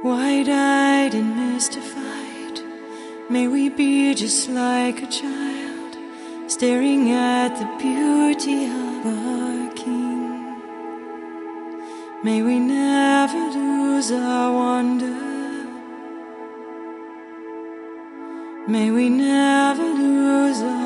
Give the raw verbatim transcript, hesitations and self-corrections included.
Wide-eyed and mystified, may we be just like a child, staring at the beauty of our King. May we never lose our wonder. May we never lose our